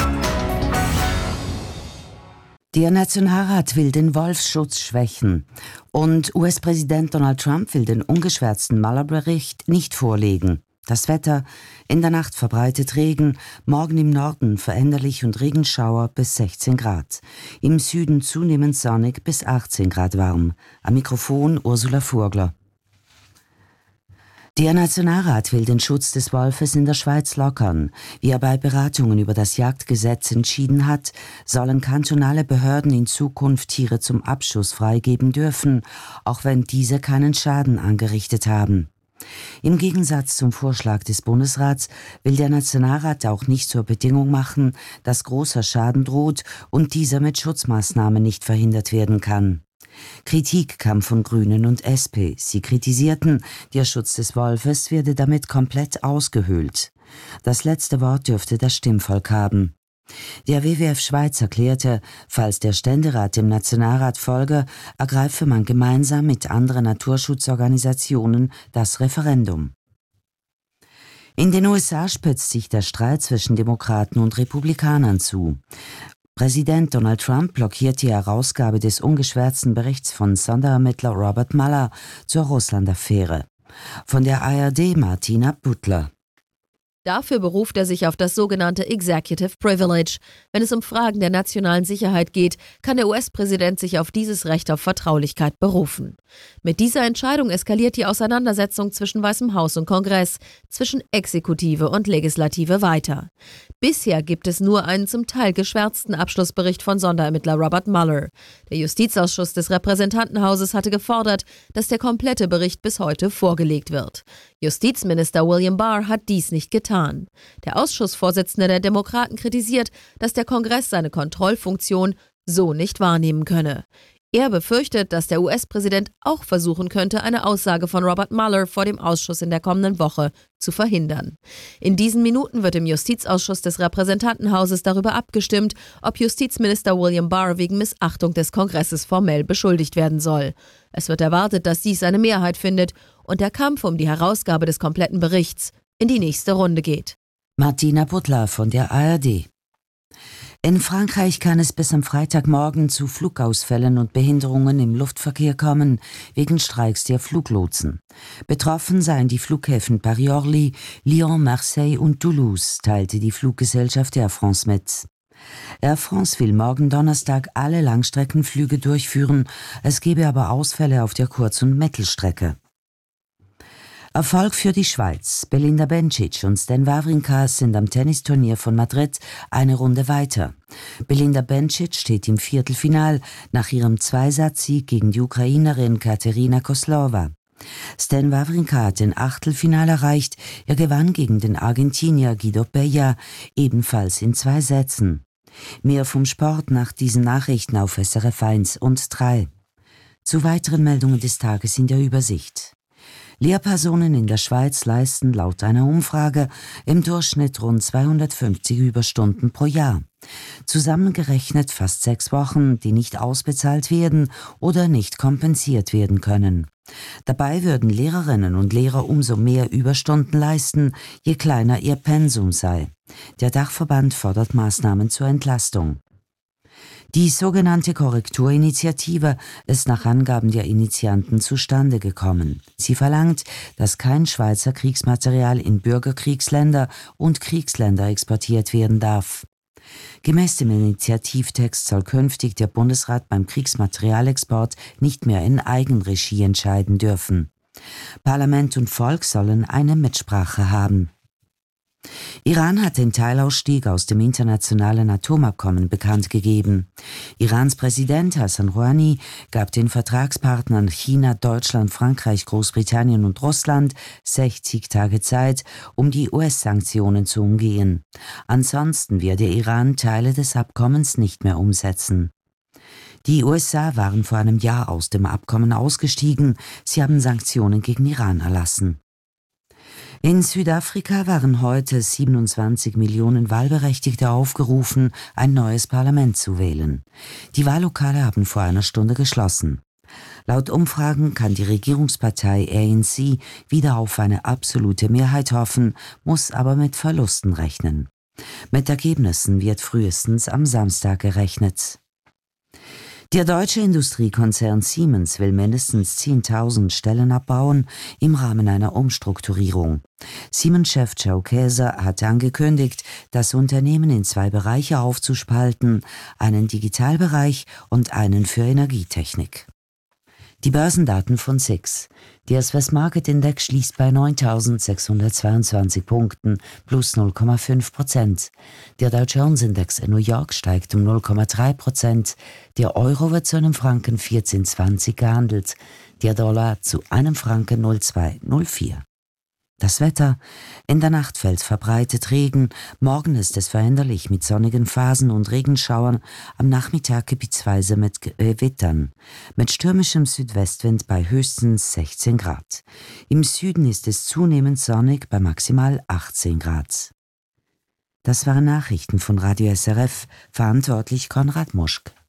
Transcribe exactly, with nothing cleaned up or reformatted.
Der Nationalrat will den Wolfsschutz schwächen und U S-Präsident Donald Trump will den ungeschwärzten Mueller-Bericht nicht vorlegen. Das Wetter: in der Nacht verbreitet Regen, morgen im Norden veränderlich und Regenschauer bis sechzehn Grad. Im Süden zunehmend sonnig bis achtzehn Grad warm. Am Mikrofon Ursula Furgler. Der Nationalrat will den Schutz des Wolfes in der Schweiz lockern. Wie er bei Beratungen über das Jagdgesetz entschieden hat, sollen kantonale Behörden in Zukunft Tiere zum Abschuss freigeben dürfen, auch wenn diese keinen Schaden angerichtet haben. Im Gegensatz zum Vorschlag des Bundesrats will der Nationalrat auch nicht zur Bedingung machen, dass großer Schaden droht und dieser mit Schutzmaßnahmen nicht verhindert werden kann. Kritik kam von Grünen und S P. Sie kritisierten, der Schutz des Wolfes werde damit komplett ausgehöhlt. Das letzte Wort dürfte das Stimmvolk haben. Der W W F Schweiz erklärte, falls der Ständerat dem Nationalrat folge, ergreife man gemeinsam mit anderen Naturschutzorganisationen das Referendum. In den U S A spitzt sich der Streit zwischen Demokraten und Republikanern zu. Präsident Donald Trump blockiert die Herausgabe des ungeschwärzten Berichts von Sonderermittler Robert Mueller zur Russland-Affäre. Von der A R D Martina Butler. Dafür beruft er sich auf das sogenannte Executive Privilege. Wenn es um Fragen der nationalen Sicherheit geht, kann der U S-Präsident sich auf dieses Recht auf Vertraulichkeit berufen. Mit dieser Entscheidung eskaliert die Auseinandersetzung zwischen Weißem Haus und Kongress, zwischen Exekutive und Legislative weiter. Bisher gibt es nur einen zum Teil geschwärzten Abschlussbericht von Sonderermittler Robert Mueller. Der Justizausschuss des Repräsentantenhauses hatte gefordert, dass der komplette Bericht bis heute vorgelegt wird. Justizminister William Barr hat dies nicht getan. Der Ausschussvorsitzende der Demokraten kritisiert, dass der Kongress seine Kontrollfunktion so nicht wahrnehmen könne. Er befürchtet, dass der U S-Präsident auch versuchen könnte, eine Aussage von Robert Mueller vor dem Ausschuss in der kommenden Woche zu verhindern. In diesen Minuten wird im Justizausschuss des Repräsentantenhauses darüber abgestimmt, ob Justizminister William Barr wegen Missachtung des Kongresses formell beschuldigt werden soll. Es wird erwartet, dass dies eine Mehrheit findet und der Kampf um die Herausgabe des kompletten Berichts in die nächste Runde geht. Martina Butler von der A R D. In Frankreich kann es bis am Freitagmorgen zu Flugausfällen und Behinderungen im Luftverkehr kommen, wegen Streiks der Fluglotsen. Betroffen seien die Flughäfen Paris-Orly, Lyon, Marseille und Toulouse, teilte die Fluggesellschaft Air France mit. Air France will morgen Donnerstag alle Langstreckenflüge durchführen, es gebe aber Ausfälle auf der Kurz- und Mittelstrecke. Erfolg für die Schweiz. Belinda Bencic und Stan Wawrinka sind am Tennisturnier von Madrid eine Runde weiter. Belinda Bencic steht im Viertelfinal nach ihrem Zweisatz-Sieg gegen die Ukrainerin Katerina Kozlova. Stan Wawrinka hat den Achtelfinal erreicht. Er gewann gegen den Argentinier Guido Pella, ebenfalls in zwei Sätzen. Mehr vom Sport nach diesen Nachrichten auf S R F eins und drei. Zu weiteren Meldungen des Tages in der Übersicht. Lehrpersonen in der Schweiz leisten laut einer Umfrage im Durchschnitt rund zweihundertfünfzig Überstunden pro Jahr. Zusammengerechnet fast sechs Wochen, die nicht ausbezahlt werden oder nicht kompensiert werden können. Dabei würden Lehrerinnen und Lehrer umso mehr Überstunden leisten, je kleiner ihr Pensum sei. Der Dachverband fordert Maßnahmen zur Entlastung. Die sogenannte Korrekturinitiative ist nach Angaben der Initianten zustande gekommen. Sie verlangt, dass kein Schweizer Kriegsmaterial in Bürgerkriegsländer und Kriegsländer exportiert werden darf. Gemäß dem Initiativtext soll künftig der Bundesrat beim Kriegsmaterialexport nicht mehr in Eigenregie entscheiden dürfen. Parlament und Volk sollen eine Mitsprache haben. Iran hat den Teilausstieg aus dem internationalen Atomabkommen bekannt gegeben. Irans Präsident Hassan Rouhani gab den Vertragspartnern China, Deutschland, Frankreich, Großbritannien und Russland sechzig Tage Zeit, um die U S-Sanktionen zu umgehen. Ansonsten werde Iran Teile des Abkommens nicht mehr umsetzen. Die U S A waren vor einem Jahr aus dem Abkommen ausgestiegen. Sie haben Sanktionen gegen Iran erlassen. In Südafrika waren heute siebenundzwanzig Millionen Wahlberechtigte aufgerufen, ein neues Parlament zu wählen. Die Wahllokale haben vor einer Stunde geschlossen. Laut Umfragen kann die Regierungspartei A N C wieder auf eine absolute Mehrheit hoffen, muss aber mit Verlusten rechnen. Mit Ergebnissen wird frühestens am Samstag gerechnet. Der deutsche Industriekonzern Siemens will mindestens zehntausend Stellen abbauen im Rahmen einer Umstrukturierung. Siemens-Chef Joe Kaeser hat angekündigt, das Unternehmen in zwei Bereiche aufzuspalten, einen Digitalbereich und einen für Energietechnik. Die Börsendaten von S I X. Der Swiss Market Index schließt bei neuntausendsechshundertzweiundzwanzig Punkten plus null Komma fünf Prozent. Der Dow Jones Index in New York steigt um null Komma drei Prozent. Der Euro wird zu einem Franken vierzehn zwanzig gehandelt. Der Dollar zu einem Franken null Komma zwei null vier. Das Wetter: In der Nacht fällt verbreitet Regen, morgen ist es veränderlich mit sonnigen Phasen und Regenschauern, am Nachmittag gebietsweise mit Gewittern, mit stürmischem Südwestwind bei höchstens sechzehn Grad. Im Süden ist es zunehmend sonnig bei maximal achtzehn Grad. Das waren Nachrichten von Radio S R F, verantwortlich Konrad Muschk.